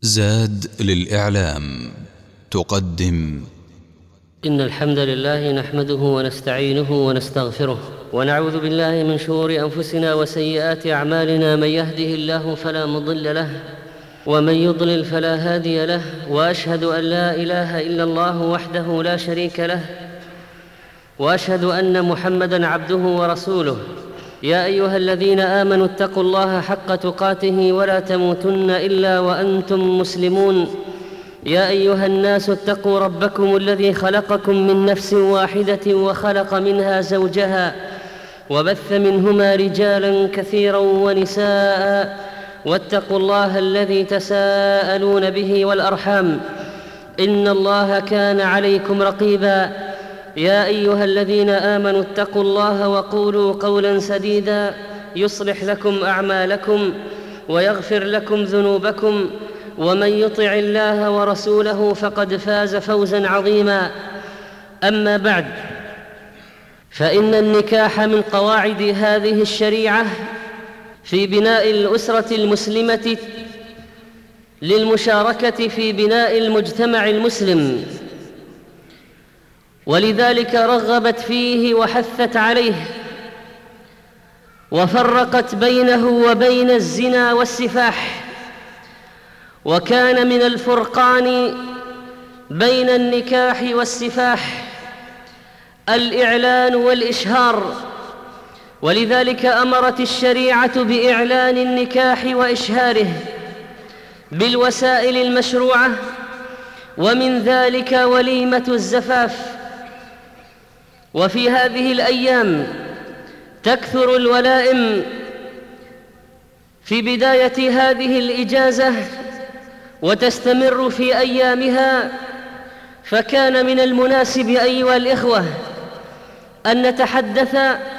زاد للإعلام تقدم. إن الحمد لله نحمده ونستعينه ونستغفره ونعوذ بالله من شرور أنفسنا وسيئات أعمالنا. من يهده الله فلا مضل له ومن يضلل فلا هادي له، وأشهد أن لا إله إلا الله وحده لا شريك له، وأشهد أن محمدًا عبده ورسوله. يا أيها الذين آمنوا اتقوا الله حق تقاته ولا تموتن إلا وأنتم مسلمون. يا أيها الناس اتقوا ربكم الذي خلقكم من نفس واحدة وخلق منها زوجها وبث منهما رجالا كثيرا ونساء، واتقوا الله الذي تساءلون به والأرحام، إن الله كان عليكم رقيبا. يا أيها الذين آمنوا اتقوا الله وقولوا قولا سديدا يصلح لكم أعمالكم ويغفر لكم ذنوبكم، ومن يطع الله ورسوله فقد فاز فوزا عظيما. أما بعد، فإن النكاح من قواعد هذه الشريعة في بناء الأسرة المسلمة للمشاركة في بناء المجتمع المسلم، ولذلك رغبت فيه وحثت عليه، وفرقت بينه وبين الزنا والسفاح. وكان من الفرقان بين النكاح والسفاح الإعلان والإشهار، ولذلك أمرت الشريعة بإعلان النكاح وإشهاره بالوسائل المشروعة، ومن ذلك وليمة الزفاف. وفي هذه الأيام تكثر الولائم في بداية هذه الإجازة وتستمر في أيامها، فكان من المناسب أيها الإخوة أن نتحدث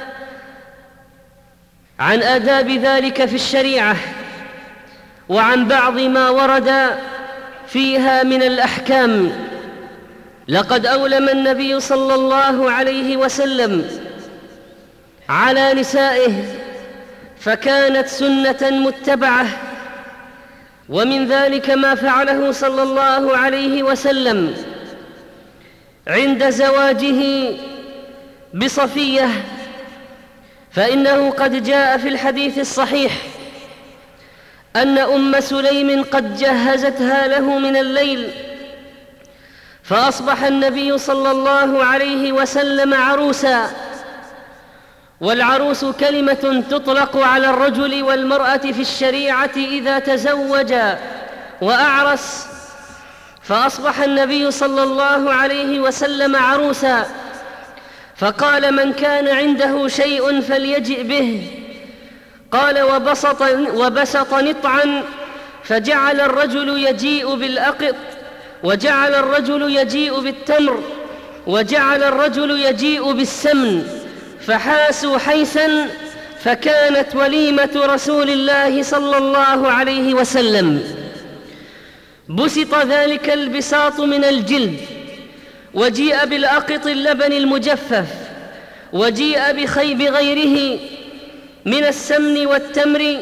عن آداب ذلك في الشريعة، وعن بعض ما ورد فيها من الأحكام. لقد أولم النبي صلى الله عليه وسلم على نسائه، فكانت سنة متبعة، ومن ذلك ما فعله صلى الله عليه وسلم عند زواجه بصفية، فإنه قد جاء في الحديث الصحيح أن أم سليم قد جهزتها له من الليل، فأصبح النبي صلى الله عليه وسلم عروسا. والعروس كلمة تطلق على الرجل والمرأة في الشريعة إذا تزوجا وأعرس، فأصبح النبي صلى الله عليه وسلم عروسا، فقال: من كان عنده شيء فليجئ به. قال: وبسط نطعا، فجعل الرجل يجيء بالأقط، وجعل الرجل يجيء بالتمر، وجعل الرجل يجيء بالسمن، فحاسوا حيسا، فكانت وليمة رسول الله صلى الله عليه وسلم. بسط ذلك البساط من الجلد، وجيء بالأقط اللبن المجفف، وجيء بخيب غيره من السمن والتمر،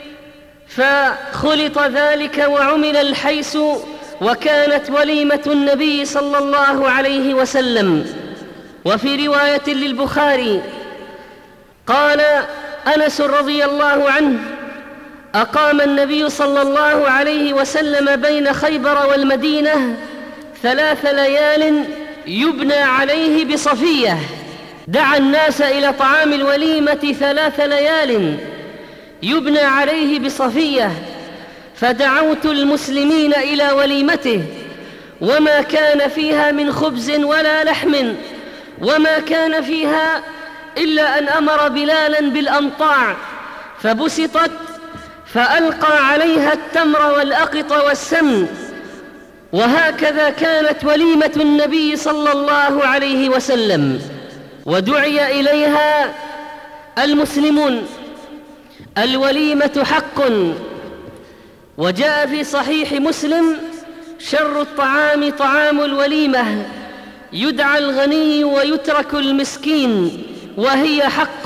فخلط ذلك وعمل الحيس، وكانت وليمة النبي صلى الله عليه وسلم. وفي رواية للبخاري قال أنس رضي الله عنه: أقام النبي صلى الله عليه وسلم بين خيبر والمدينة 3 ليال يبنى عليه بصفية. دعا الناس إلى طعام الوليمة 3 ليال يبنى عليه بصفية، فدعوت المسلمين إلى وليمته، وما كان فيها من خبز ولا لحم، وما كان فيها إلا أن أمر بلالا بالأمطاع، فبسطت فألقى عليها التمر والأقط والسمن. وهكذا كانت وليمة النبي صلى الله عليه وسلم، ودعي إليها المسلمون. الوليمة حق، وجاء في صحيح مسلم: شر الطعام طعام الوليمة، يدعى الغني ويترك المسكين، وهي حق.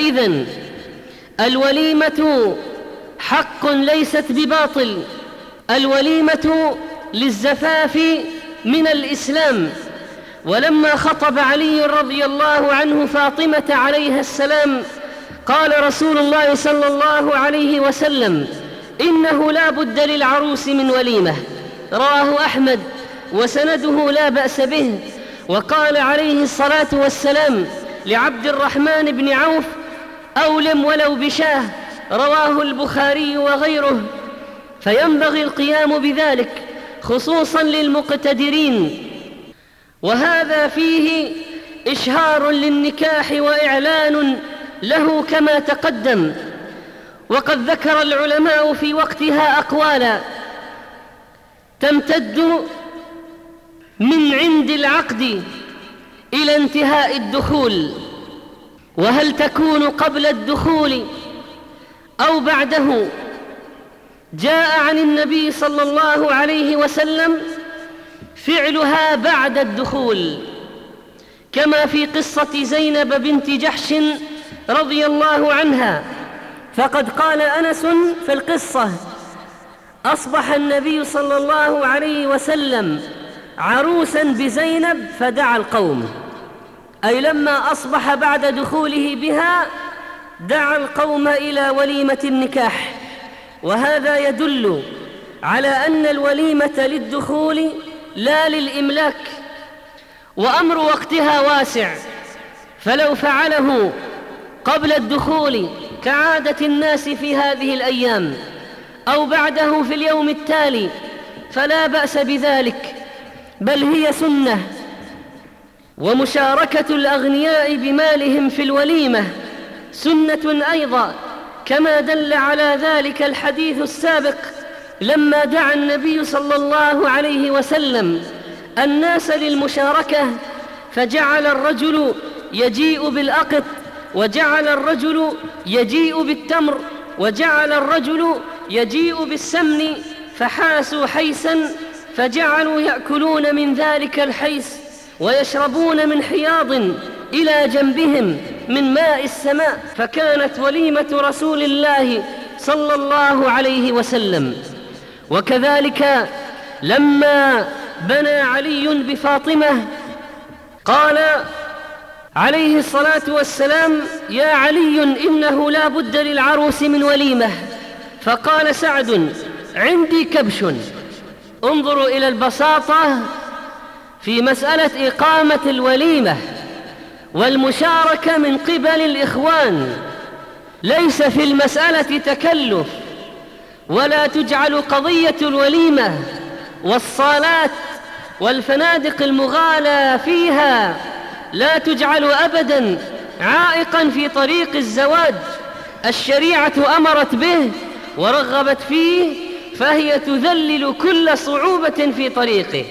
فإذن الوليمة حق ليست بباطل. الوليمة للزفاف من الإسلام. ولما خطب علي رضي الله عنه فاطمة عليها السلام قال رسول الله صلى الله عليه وسلم: إنه لا بد للعروس من وليمة. رواه أحمد وسنده لا بأس به. وقال عليه الصلاة والسلام لعبد الرحمن بن عوف: أولم ولو بشاه. رواه البخاري وغيره. فينبغي القيام بذلك خصوصا للمقتدرين. وهذا فيه إشهار للنكاح وإعلان له كما تقدم. وقد ذكر العلماء في وقتها أقوالا تمتد من عند العقد إلى انتهاء الدخول، وهل تكون قبل الدخول أو بعده. جاء عن النبي صلى الله عليه وسلم فعلها بعد الدخول، كما في قصة زينب بنت جحش رضي الله عنها. فقد قال أنس في القصة: أصبح النبي صلى الله عليه وسلم عروسا بزينب فدعا القوم، أي لما أصبح بعد دخوله بها دعا القوم إلى وليمة النكاح. وهذا يدل على أن الوليمة للدخول لا للإملاك. وأمر وقتها واسع، فلو فعله قبل الدخول كعادة الناس في هذه الأيام أو بعده في اليوم التالي فلا بأس بذلك، بل هي سنة. ومشاركة الأغنياء بمالهم في الوليمة سنة أيضا، كما دل على ذلك الحديث السابق لما دعا النبي صلى الله عليه وسلم الناس للمشاركة، فجعل الرجل يجيء بالأقط، وجعل الرجل يجيء بالتمر، وجعل الرجل يجيء بالسمن، فحاسوا حيسا فجعلوا يأكلون من ذلك الحيس ويشربون من حياض إلى جنبهم من ماء السماء، فكانت وليمة رسول الله صلى الله عليه وسلم. وكذلك لما بنى علي بفاطمة قال عليه الصلاة والسلام: يا علي إنه لا بد للعروس من وليمة. فقال سعد: عندي كبش. انظروا إلى البساطة في مسألة إقامة الوليمة والمشاركة من قبل الإخوان. ليس في المسألة تكلف، ولا تجعل قضية الوليمة والصالات والفنادق المغالى فيها لا تجعل أبدا عائقا في طريق الزواج. الشريعة أمرت به ورغبت فيه، فهي تذلل كل صعوبة في طريقه.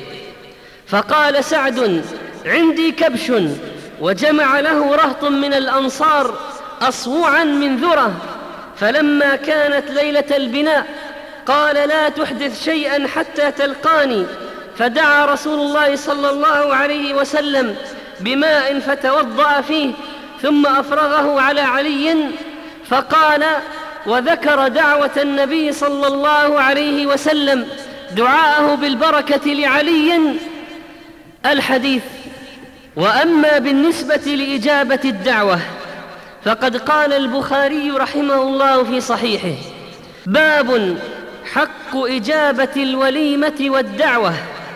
فقال سعد: عندي كبش. وجمع له رهط من الأنصار أصوعا من ذرة. فلما كانت ليلة البناء قال: لا تحدث شيئا حتى تلقاني. فدعا رسول الله صلى الله عليه وسلم بماء فتوضأ فيه، ثم أفرغه على علي. فقال وذكر دعوة النبي صلى الله عليه وسلم دعاءه بالبركة لعلي الحديث. وأما بالنسبة لإجابة الدعوة فقد قال البخاري رحمه الله في صحيحه: باب حق إجابة الوليمة والدعوة.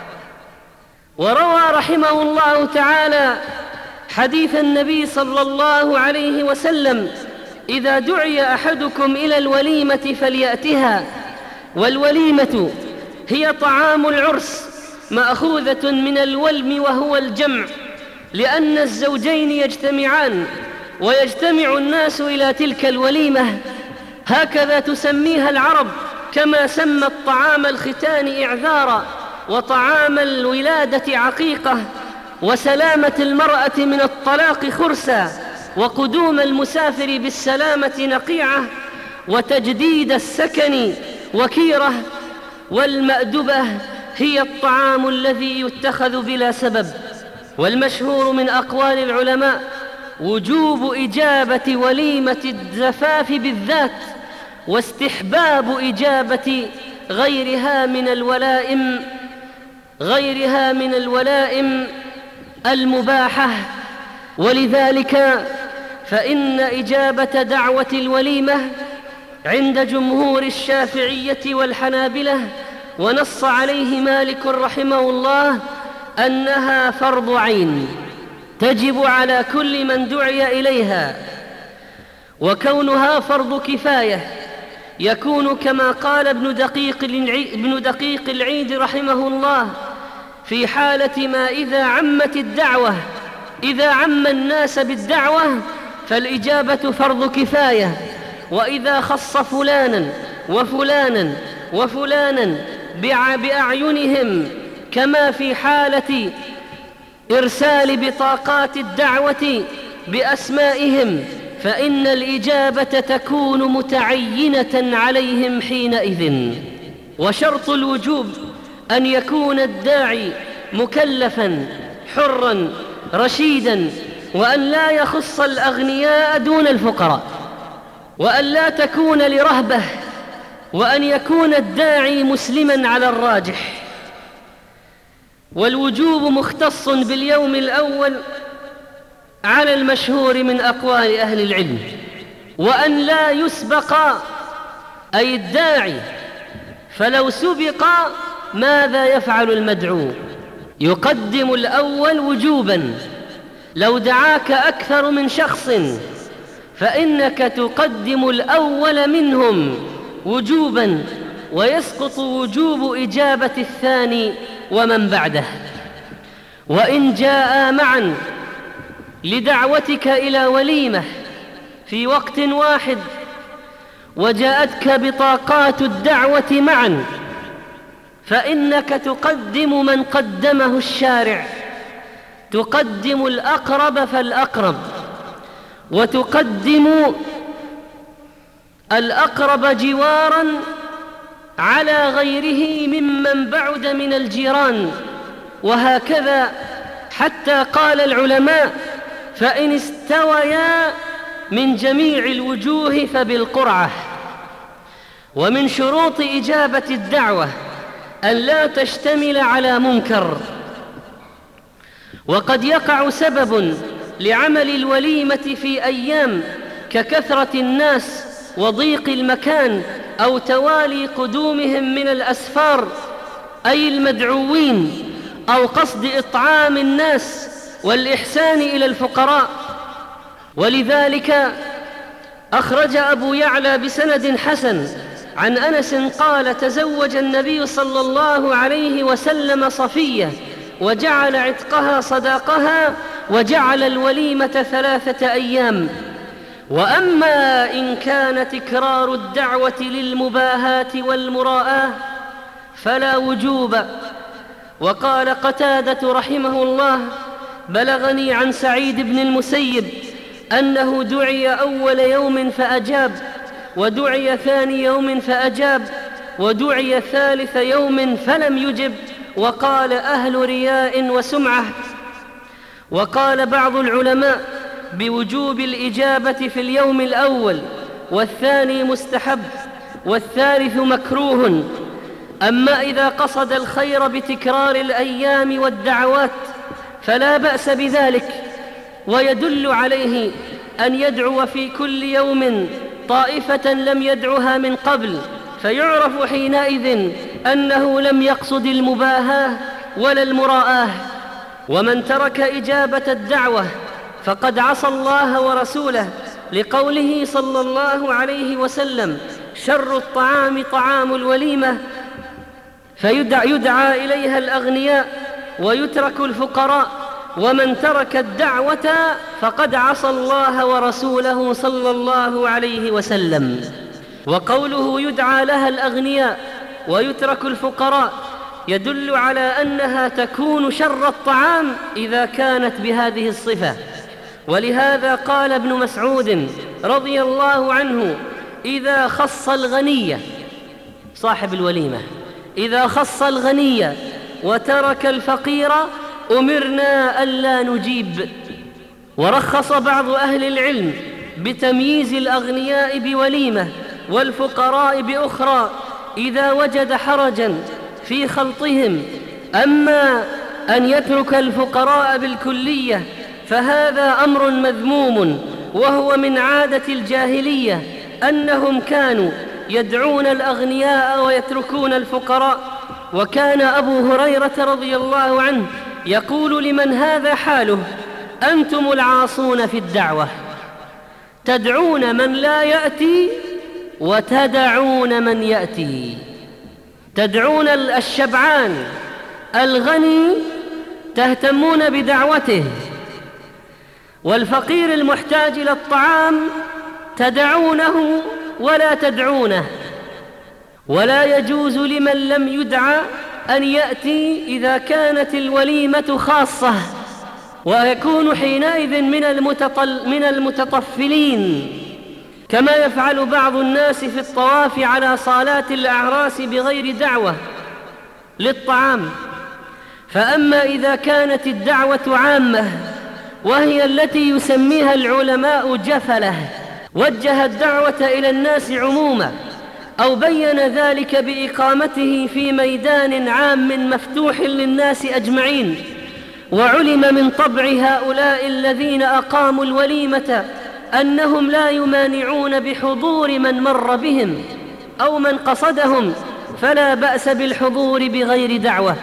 وروى رحمه الله تعالى حديث النبي صلى الله عليه وسلم: إذا دعي أحدكم إلى الوليمة فليأتها. والوليمة هي طعام العرس مأخوذة من الولم وهو الجمع، لأن الزوجين يجتمعان ويجتمع الناس إلى تلك الوليمة، هكذا تسميها العرب، كما سمت طعام الختان إعذارا، وطعام الولادة عقيقة، وسلامة المرأة من الطلاق خرسا، وقدوم المسافر بالسلامة نقيعة، وتجديد السكن وكيرة. والمأدبة هي الطعام الذي يتخذ بلا سبب. والمشهور من أقوال العلماء وجوب إجابة وليمة الزفاف بالذات، واستحباب إجابة غيرها من الولائم المباحة. ولذلك فإن إجابة دعوة الوليمة عند جمهور الشافعية والحنابلة، ونص عليه مالك رحمه الله، أنها فرض عين تجب على كل من دعي إليها. وكونها فرض كفاية يكون كما قال ابن دقيق العيد رحمه الله في حالة ما إذا عم الناس بالدعوة فالإجابة فرض كفاية، وإذا خص فلانا وفلانا وفلانا بأعينهم كما في حالة إرسال بطاقات الدعوة بأسمائهم فإن الإجابة تكون متعينة عليهم حينئذ. وشرط الوجوب أن يكون الداعي مكلفا حرا رشيدا، وأن لا يخص الأغنياء دون الفقراء، وأن لا تكون لرهبة، وأن يكون الداعي مسلما على الراجح. والوجوب مختص باليوم الأول على المشهور من أقوال أهل العلم، وأن لا يسبق أي الداعي، فلو سبق ماذا يفعل المدعو؟ يقدم الأول وجوبا. لو دعاك أكثر من شخص فإنك تقدم الأول منهم وجوبا، ويسقط وجوب إجابة الثاني ومن بعده. وإن جاء معا لدعوتك إلى وليمة في وقت واحد وجاءتك بطاقات الدعوة معا فإنك تقدم من قدمه الشارع، تقدم الأقرب فالأقرب، وتقدم الأقرب جوارا على غيره ممن بعد من الجيران، وهكذا حتى قال العلماء: فإن استويا من جميع الوجوه فبالقرعة. ومن شروط إجابة الدعوة أن لا تشتمل على منكر. وقد يقع سبب لعمل الوليمة في أيام ككثرة الناس وضيق المكان أو توالي قدومهم من الأسفار أي المدعوين، أو قصد إطعام الناس والإحسان إلى الفقراء. ولذلك أخرج أبو يعلى بسند حسن عن أنس قال: تزوج النبي صلى الله عليه وسلم صفية وجعل عتقها صداقها وجعل الوليمة 3 أيام. وأما إن كان تكرار الدعوة للمباهاة والمراءة فلا وجوب. وقال قتادة رحمه الله: بلغني عن سعيد بن المسيب أنه دعي أول يوم فأجاب، ودعي ثاني يوم فأجاب، ودعي ثالث يوم فلم يجب، وقال: أهل رياء وسمعة. وقال بعض العلماء بوجوب الإجابة في اليوم الأول، والثاني مستحب، والثالث مكروه. أما إذا قصد الخير بتكرار الأيام والدعوات فلا بأس بذلك، ويدل عليه أن يدعو في كل يوم طائفة لم يدعها من قبل، فيعرف حينئذ أنه لم يقصد المباهاة ولا المراءة. ومن ترك إجابة الدعوة فقد عصى الله ورسوله، لقوله صلى الله عليه وسلم: شر الطعام طعام الوليمة، فيدعى إليها الأغنياء ويترك الفقراء. ومن ترك الدعوة فقد عصى الله ورسوله صلى الله عليه وسلم. وقوله يدعى لها الأغنياء ويترك الفقراء يدل على أنها تكون شر الطعام إذا كانت بهذه الصفة. ولهذا قال ابن مسعود رضي الله عنه: إذا خص الغني صاحب الوليمة، إذا خص الغني وترك الفقير أمرنا ألا نجيب. ورخص بعض أهل العلم بتمييز الأغنياء بوليمة والفقراء بأخرى، إذا وجد حرجا في خلطهم. أما أن يترك الفقراء بالكلية فهذا أمر مذموم، وهو من عادة الجاهلية أنهم كانوا يدعون الأغنياء ويتركون الفقراء. وكان أبو هريرة رضي الله عنه يقول لمن هذا حاله: أنتم العاصون في الدعوة، تدعون من لا يأتي وتدعون من يأتي. تدعون الشبعان الغني تهتمون بدعوته، والفقير المحتاج إلى الطعام تدعونه ولا تدعونه. ولا يجوز لمن لم يدعى أن يأتي إذا كانت الوليمة خاصة، ويكون حينئذ من المتطفلين، كما يفعل بعض الناس في الطواف على صالات الأعراس بغير دعوة للطعام. فأما إذا كانت الدعوة عامة، وهي التي يسميها العلماء جفلة، وجه الدعوة إلى الناس عموما، أو بين ذلك بإقامته في ميدان عام مفتوح للناس أجمعين، وعلم من طبع هؤلاء الذين أقاموا الوليمة أنهم لا يمانعون بحضور من مر بهم أو من قصدهم، فلا بأس بالحضور بغير دعوة.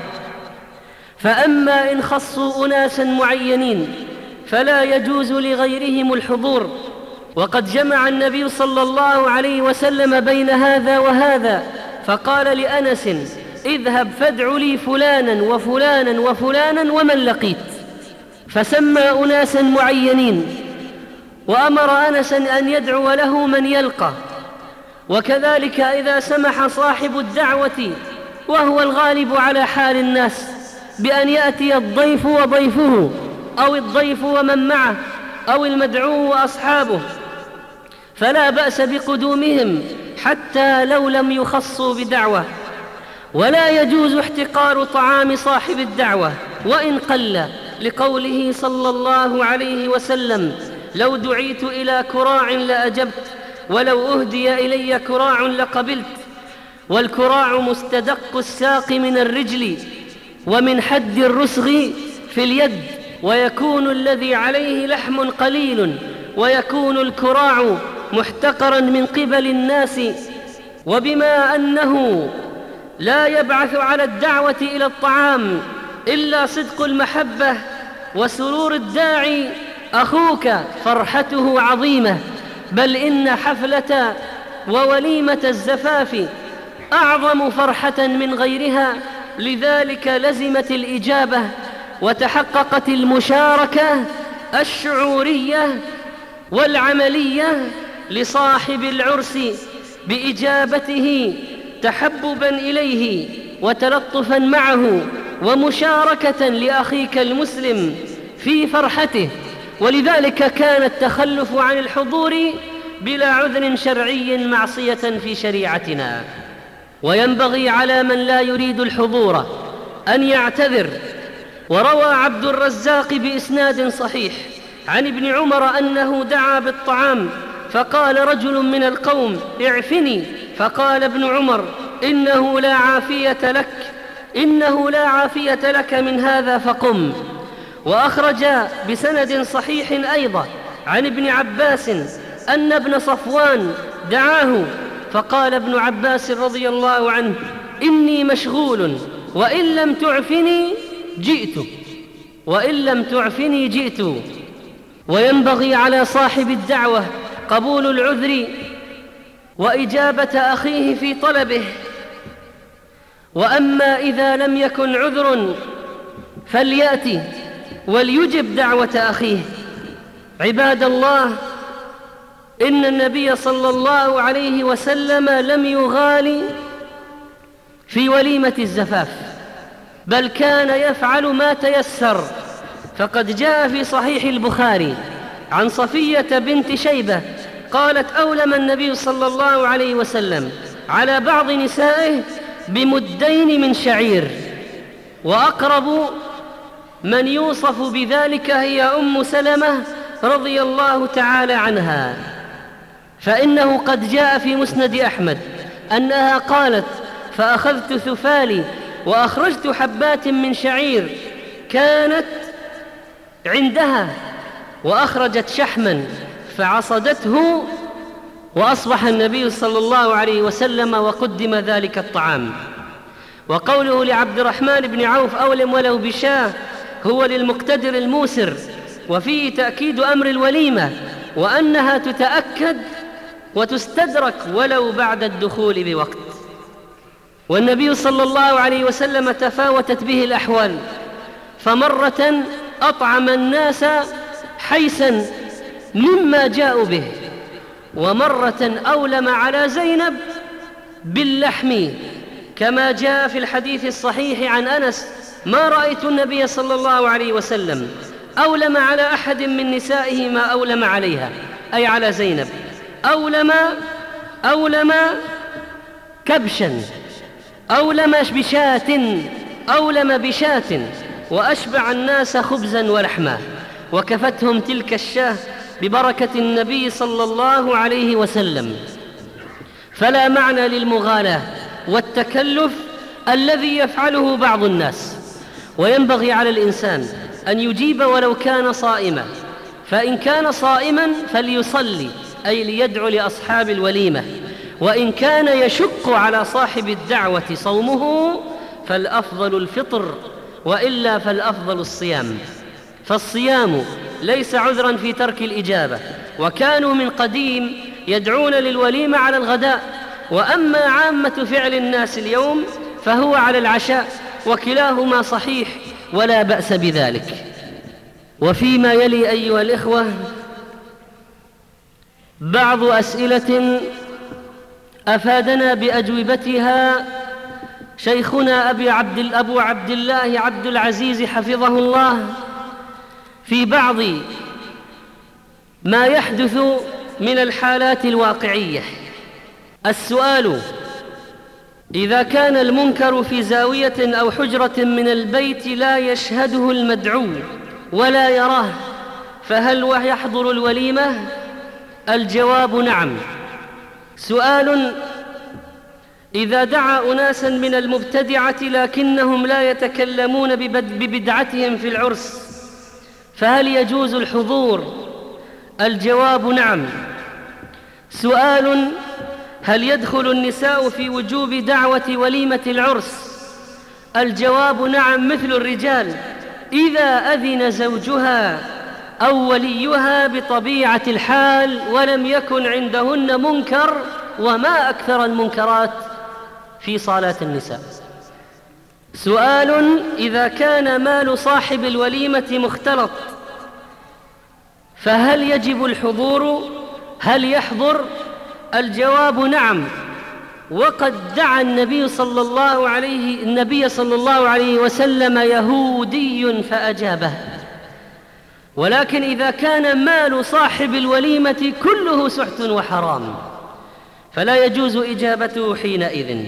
فأما إن خصوا أناسا معينين فلا يجوز لغيرهم الحضور. وقد جمع النبي صلى الله عليه وسلم بين هذا وهذا، فقال لأنس: اذهب فادع لي فلانا وفلانا وفلانا ومن لقيت، فسمى أناسا معينين، وأمر أنسا أن يدعو له من يلقى. وكذلك إذا سمح صاحب الدعوة، وهو الغالب على حال الناس، بأن يأتي الضيف وضيفه، أو الضيف ومن معه، أو المدعو وأصحابه، فلا بأس بقدومهم حتى لو لم يخصوا بدعوة. ولا يجوز احتقار طعام صاحب الدعوة وإن قل، لقوله صلى الله عليه وسلم: لو دعيت إلى كراع لأجبت، ولو أهدي إلي كراع لقبلت. والكراع مستدق الساق من الرجل، ومن حد الرسغ في اليد، ويكون الذي عليه لحم قليل، ويكون الكراع محتقرا من قبل الناس. وبما أنه لا يبعث على الدعوة إلى الطعام إلا صدق المحبة وسرور الداعي، أخوك فرحته عظيمة، بل إن حفلة ووليمة الزفاف أعظم فرحة من غيرها. لذلك لزمت الإجابة وتحققت المشاركة الشعورية والعملية لصاحب العرس بإجابته تحببا إليه وتلطفا معه، ومشاركة لأخيك المسلم في فرحته. ولذلك كان التخلف عن الحضور بلا عذر شرعي معصية في شريعتنا. وينبغي على من لا يريد الحضور أن يعتذر. وروى عبد الرزاق بإسناد صحيح عن ابن عمر أنه دعا بالطعام، فقال رجل من القوم: اعفني. فقال ابن عمر: إنه لا عافية لك من هذا، فقم. وأخرج بسند صحيح أيضا عن ابن عباس أن ابن صفوان دعاه، فقال ابن عباس رضي الله عنه: إني مشغول، وإن لم تعفني جئت. وينبغي على صاحب الدعوة قبول العذر وإجابة أخيه في طلبه. وأما إذا لم يكن عذر فليأتي وليجب دعوة أخيه. عباد الله، إن النبي صلى الله عليه وسلم لم يغالي في وليمة الزفاف، بل كان يفعل ما تيسر. فقد جاء في صحيح البخاري عن صفية بنت شيبة قالت: أولم النبي صلى الله عليه وسلم على بعض نسائه بمدين من شعير، وأقرب من يوصف بذلك هي أم سلمة رضي الله تعالى عنها، فإنه قد جاء في مسند أحمد أنها قالت: فأخذت ثفالي وأخرجت حبات من شعير كانت عندها، وأخرجت شحما فعصدته، وأصبح النبي صلى الله عليه وسلم وقدم ذلك الطعام. وقوله لعبد الرحمن بن عوف أولم ولو بشاه هو للمقتدر الموسر، وفيه تأكيد أمر الوليمة وأنها تتأكد وتستدرك ولو بعد الدخول بوقت. والنبي صلى الله عليه وسلم تفاوتت به الأحوال، فمرة أطعم الناس حيثا مما جاءوا به، ومرة أولم على زينب باللحم، كما جاء في الحديث الصحيح عن أنس: ما رأيت النبي صلى الله عليه وسلم أولم على أحد من نسائه ما أولم عليها، أي على زينب. أولم كبشا، أولم بشاة، وأشبع الناس خبزا ولحما، وكفتهم تلك الشاه ببركة النبي صلى الله عليه وسلم. فلا معنى للمغالاة والتكلف الذي يفعله بعض الناس، وينبغي على الإنسان أن يجيب ولو كان صائما، فإن كان صائما فليصلي، أي ليدعو لأصحاب الوليمة، وإن كان يشق على صاحب الدعوة صومه فالأفضل الفطر، وإلا فالأفضل الصيام. فالصيام ليس عذرا في ترك الإجابة، وكانوا من قديم يدعون للوليمة على الغداء، وأما عامة فعل الناس اليوم فهو على العشاء، وكلاهما صحيح ولا بأس بذلك. وفيما يلي أيها الإخوة بعض أسئلة أفادنا بأجوبتها شيخنا أبو عبد الله عبد العزيز حفظه الله في بعض ما يحدث من الحالات الواقعية. السؤال: إذا كان المنكر في زاوية أو حجرة من البيت لا يشهده المدعو ولا يراه، فهل يحضر الوليمة؟ الجواب: نعم. سؤال: إذا دعا أناسا من المبتدعة لكنهم لا يتكلمون ببدعتهم في العرس، فهل يجوز الحضور؟ الجواب: نعم. سؤال: هل يدخل النساء في وجوب دعوة وليمة العرس؟ الجواب: نعم، مثل الرجال إذا أذن زوجها أو وليها بطبيعة الحال ولم يكن عندهن منكر، وما أكثر المنكرات في صالات النساء. سؤال: إذا كان مال صاحب الوليمة مختلط فهل يجب الحضور؟ هل يحضر؟ الجواب: نعم. وقد دعا النبي صلى الله عليه وسلم يهودي فأجابه. ولكن إذا كان مال صاحب الوليمة كله سحت وحرام فلا يجوز إجابته حينئذ.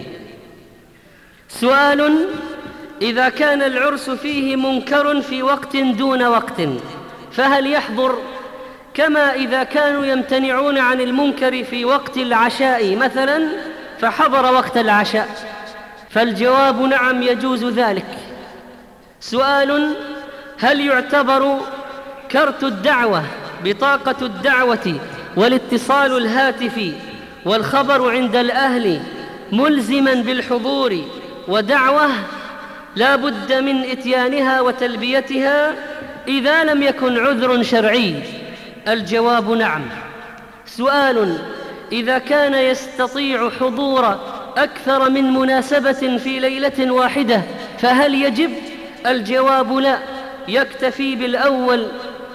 سؤال: إذا كان العرس فيه منكر في وقت دون وقت فهل يحضر؟ كما إذا كانوا يمتنعون عن المنكر في وقت العشاء مثلا فحضر وقت العشاء، فالجواب: نعم، يجوز ذلك. سؤال: هل يعتبر كرت الدعوة، بطاقة الدعوة، والاتصال الهاتفي والخبر عند الأهل ملزما بالحضور ودعوة لا بد من إتيانها وتلبيتها إذا لم يكن عذر شرعي؟ الجواب: نعم. سؤال: إذا كان يستطيع حضور أكثر من مناسبة في ليلة واحدة فهل يجب؟ الجواب: لا، يكتفي بالأول.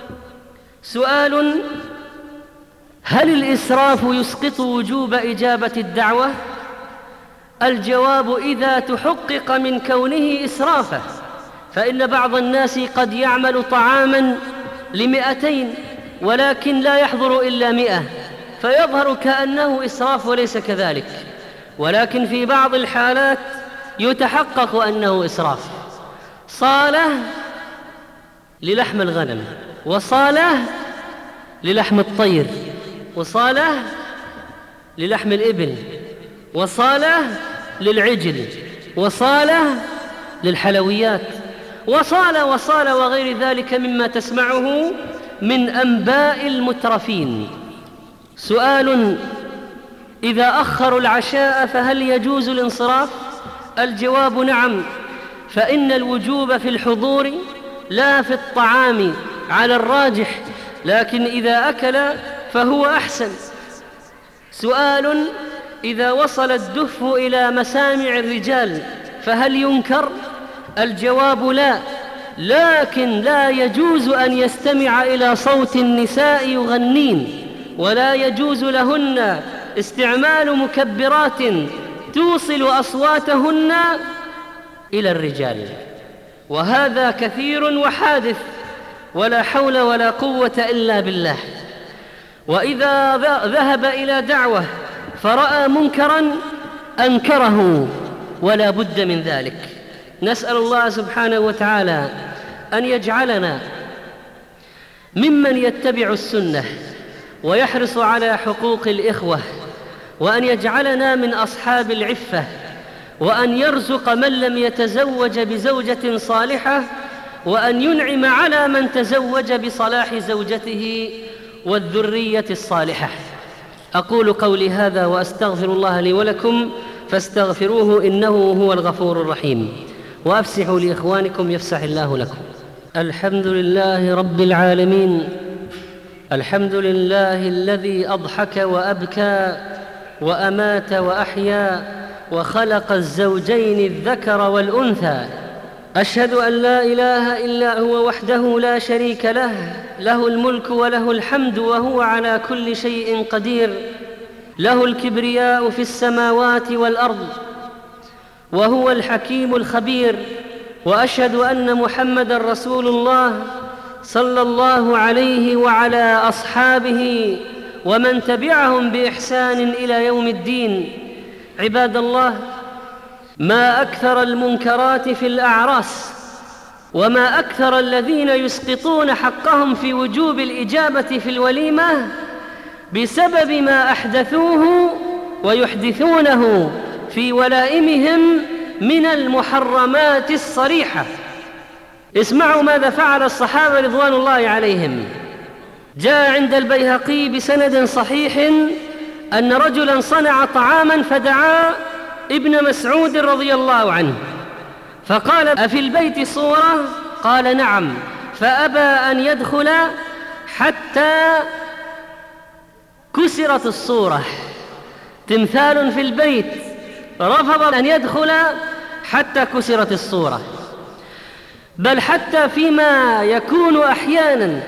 سؤال: هل الإسراف يسقط وجوب إجابة الدعوة؟ الجواب: إذا تحقق من كونه إسرافا، فإن بعض الناس قد يعمل طعاما ل200 ولكن لا يحضر إلا 100، فيظهر كأنه إسراف وليس كذلك، ولكن في بعض الحالات يتحقق أنه إسراف. صالة للحم الغنم، وصالة للحم الطير، وصالة للحم الإبل، وصالة للعجل، وصالة للحلويات، وصالة وغير ذلك مما تسمعه من أنباء المترفين. سؤال: إذا أخروا العشاء فهل يجوز الانصراف؟ الجواب: نعم، فإن الوجوب في الحضور لا في الطعام على الراجح، لكن إذا أكل فهو أحسن. سؤال: إذا وصل الدف إلى مسامع الرجال فهل ينكر؟ الجواب: لا، لكن لا يجوز أن يستمع إلى صوت النساء يغنين، ولا يجوز لهن استعمال مكبرات توصل أصواتهن إلى الرجال، وهذا كثير وحادث، ولا حول ولا قوة إلا بالله. وإذا ذهب إلى دعوة فرأى منكرا أنكره، ولا بد من ذلك. نسأل الله سبحانه وتعالى أن يجعلنا ممن يتبع السنة ويحرص على حقوق الإخوة، وأن يجعلنا من أصحاب العفة، وأن يرزق من لم يتزوج بزوجة صالحة، وأن ينعم على من تزوج بصلاح زوجته والذرية الصالحة. أقول قولي هذا وأستغفر الله لي ولكم، فاستغفروه إنه هو الغفور الرحيم، وأفسحوا لإخوانكم يفسح الله لكم. الحمد لله رب العالمين، الحمد لله الذي أضحك وأبكى وأمات وأحيا وخلق الزوجين الذكر والأنثى. أشهد أن لا إله إلا هو وحده لا شريك له، له الملك وله الحمد وهو على كل شيء قدير، له الكبرياء في السماوات والأرض وهو الحكيم الخبير. وأشهد أن محمدًا رسول الله صلى الله عليه وعلى أصحابه ومن تبعهم بإحسان إلى يوم الدين. عباد الله، ما أكثر المنكرات في الأعراس، وما أكثر الذين يسقطون حقهم في وجوب الإجابة في الوليمة بسبب ما أحدثوه ويحدثونه في ولائمهم من المحرمات الصريحة. اسمعوا ماذا فعل الصحابة رضوان الله عليهم. جاء عند البيهقي بسند صحيح أن رجلا صنع طعاما فدعا ابن مسعود رضي الله عنه فقال: أفي البيت صورة؟ قال: نعم. فأبى أن يدخل حتى كسرت الصورة. تمثال في البيت، رفض أن يدخل حتى كسرت الصورة. بل حتى فيما يكون أحيانا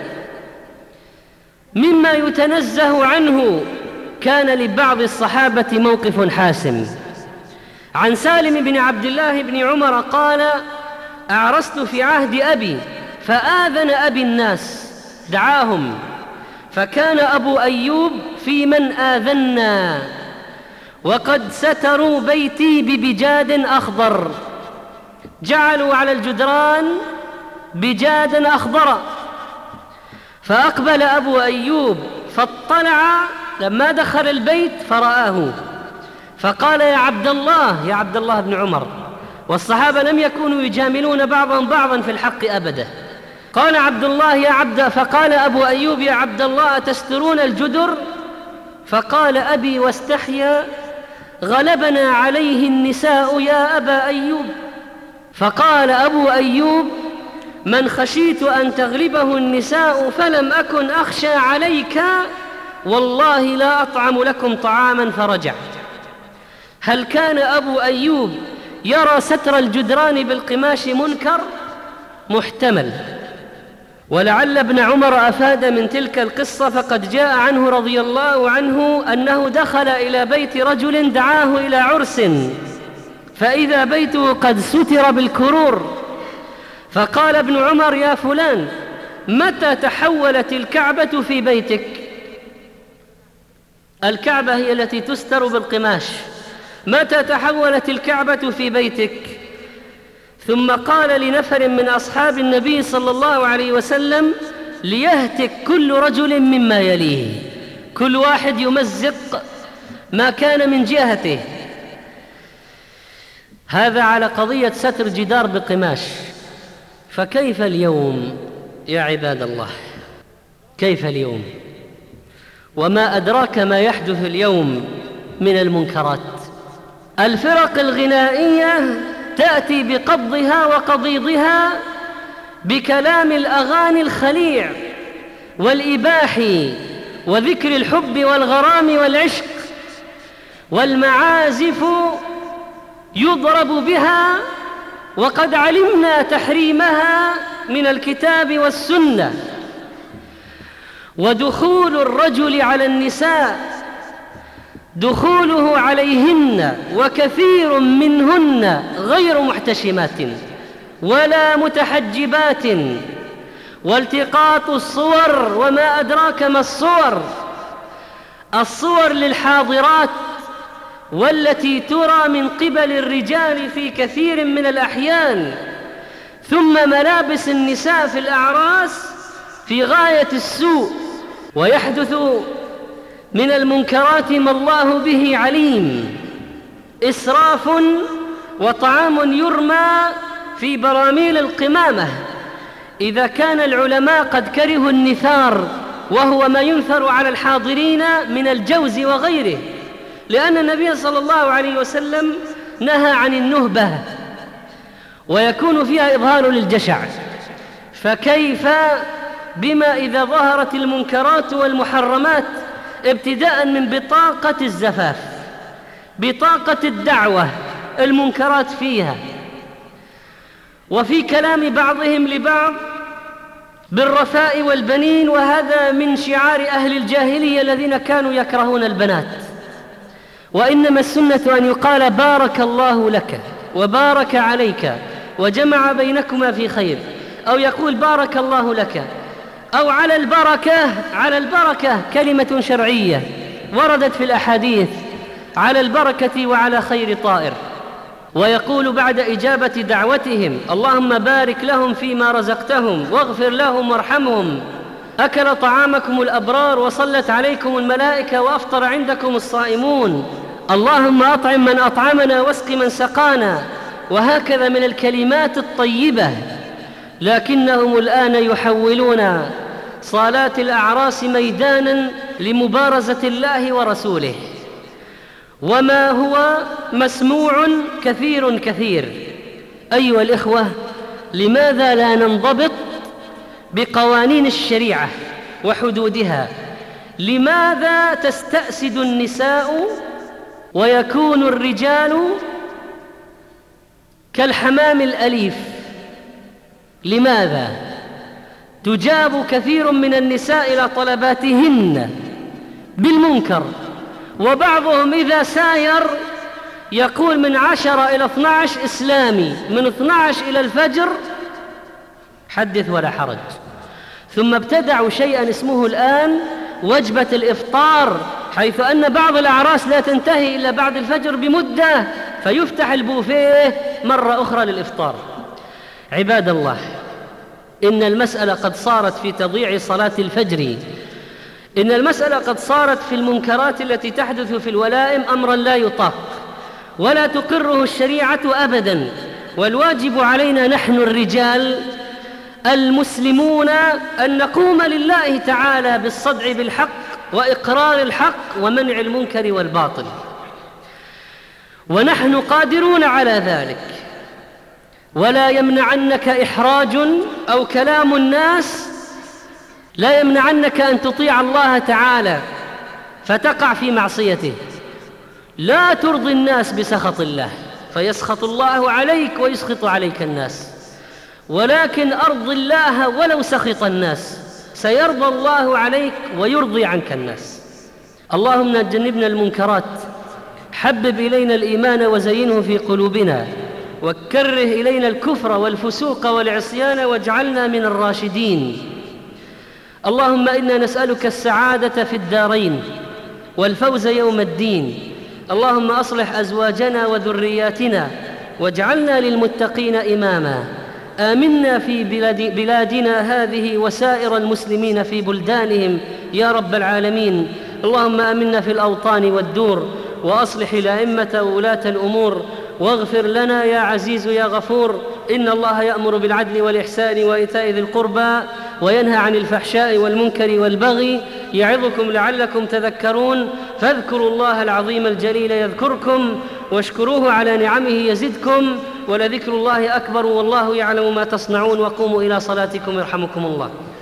مما يتنزه عنه كان لبعض الصحابة موقف حاسم. عن سالم بن عبد الله بن عمر قال: أعرست في عهد أبي فآذن أبي الناس، دعاهم، فكان أبو أيوب في من آذنا، وقد ستروا بيتي ببجاد أخضر، جعلوا على الجدران بجادا أخضر. فأقبل أبو أيوب فاطلع لما دخل البيت فرآه، فقال: يا عبد الله بن عمر. والصحابة لم يكونوا يجاملون بعضهم بعضا في الحق أبدا. قال عبد الله فقال أبو أيوب: يا عبد الله، أتسترون الجدر؟ فقال أبي واستحيا: غلبنا عليه النساء يا أبا أيوب. فقال أبو أيوب: من خشيت أن تغلبه النساء فلم أكن أخشى عليك، والله لا أطعم لكم طعاما. فرجع. هل كان أبو أيوب يرى ستر الجدران بالقماش منكر؟ محتمل. ولعل ابن عمر أفاد من تلك القصة، فقد جاء عنه رضي الله عنه أنه دخل إلى بيت رجل دعاه إلى عرس، فإذا بيته قد ستر بالكرور، فقال ابن عمر: يا فلان، متى تحولت الكعبة في بيتك؟ الكعبة هي التي تستر بالقماش. متى تحولت الكعبة في بيتك؟ ثم قال لنفر من أصحاب النبي صلى الله عليه وسلم: ليهتك كل رجل مما يليه، كل واحد يمزق ما كان من جهته. هذا على قضية ستر جدار بقماش. فكيف اليوم يا عباد الله؟ كيف اليوم؟ وما أدراك ما يحدث اليوم من المنكرات. الفرق الغنائية تأتي بقبضها وقضيضها بكلام الأغاني الخليع والإباحي وذكر الحب والغرام والعشق، والمعازف يضرب بها وقد علمنا تحريمها من الكتاب والسنة. ودخول الرجل على النساء دخوله عليهن وكثير منهن غير محتشمات ولا متحجبات، والتقاط الصور، وما أدراك ما الصور؟ الصور للحاضرات والتي ترى من قبل الرجال في كثير من الأحيان، ثم ملابس النساء في الأعراس في غاية السوء. ويحدث من المنكرات ما الله به عليم، إسراف وطعام يرمى في براميل القمامة. إذا كان العلماء قد كرهوا النثار، وهو ما ينثر على الحاضرين من الجوز وغيره، لأن النبي صلى الله عليه وسلم نهى عن النهبة ويكون فيها إظهار للجشع، فكيف بما إذا ظهرت المنكرات والمحرمات ابتداء من بطاقة الزفاف، بطاقة الدعوة، المنكرات فيها، وفي كلام بعضهم لبعض بالرفاء والبنين، وهذا من شعار أهل الجاهلية الذين كانوا يكرهون البنات. وإنما السنة أن يقال بارك الله لك وبارك عليك وجمع بينكما في خير، أو يقول بارك الله لك، أو على البركة. على البركة كلمة شرعية وردت في الأحاديث، على البركة وعلى خير طائر. ويقول بعد إجابة دعوتهم اللهم بارك لهم فيما رزقتهم واغفر لهم وارحمهم، أكل طعامكم الأبرار وصلت عليكم الملائكة وأفطر عندكم الصائمون، اللهم أطعم من أطعمنا واسق من سقانا، وهكذا من الكلمات الطيبة. لكنهم الآن يحولون صالات الأعراس ميدانا لمبارزة الله ورسوله، وما هو مسموع كثير. أيها الإخوة، لماذا لا ننضبط بقوانين الشريعة وحدودها؟ لماذا تستأسد النساء ويكون الرجال كالحمام الأليف؟ لماذا تجاب كثير من النساء إلى طلباتهن بالمنكر، وبعضهم إذا ساير يقول من 10 إلى 12 إسلامي، من 12 إلى الفجر حدث ولا حرج. ثم ابتدعوا شيئا اسمه الآن وجبة الإفطار، حيث أن بعض الأعراس لا تنتهي إلا بعد الفجر بمدة، فيفتح البوفيه مرة أخرى للإفطار. عباد الله، إن المسألة قد صارت في تضييع صلاة الفجر، إن المسألة قد صارت في المنكرات التي تحدث في الولائم أمرا لا يطاق ولا تقره الشريعة أبدا. والواجب علينا نحن الرجال المسلمون أن نقوم لله تعالى بالصدع بالحق وإقرار الحق ومنع المنكر والباطل، ونحن قادرون على ذلك. ولا يمنعنك إحراج أو كلام الناس، لا يمنعنك أن تطيع الله تعالى فتقع في معصيته. لا ترضي الناس بسخط الله فيسخط الله عليك ويسخط عليك الناس، ولكن أرض الله ولو سخط الناس سيرضى الله عليك ويرضي عنك الناس. اللهم جنبنا المنكرات، حبب إلينا الإيمان وزينه في قلوبنا، وكره إلينا الكفر والفسوق والعصيان واجعلنا من الراشدين. اللهم إنا نسألك السعادة في الدارين والفوز يوم الدين. اللهم أصلح أزواجنا وذرياتنا واجعلنا للمتقين إماما. آمنا في بلادنا هذه وسائر المسلمين في بلدانهم يا رب العالمين. اللهم آمنا في الأوطان والدور، وأصلح الأئمة وولاة الأمور، واغفر لنا يا عزيز يا غفور. إن الله يأمر بالعدل والإحسان وإيتاء ذي القربى وينهى عن الفحشاء والمنكر والبغي يعظكم لعلكم تذكرون. فاذكروا الله العظيم الجليل يذكركم واشكروه على نعمه يزدكم ولذكر الله أكبر والله يعلم ما تصنعون. وقوموا إلى صلاتكم يرحمكم الله.